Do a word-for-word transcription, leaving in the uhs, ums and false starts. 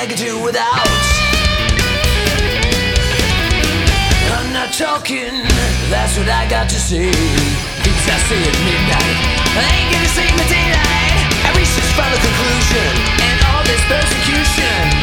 I could do without. I'm not talking, that's what I got to say. Things I say at midnight, I ain't gonna say my daylight. I reached this final conclusion, and all this persecution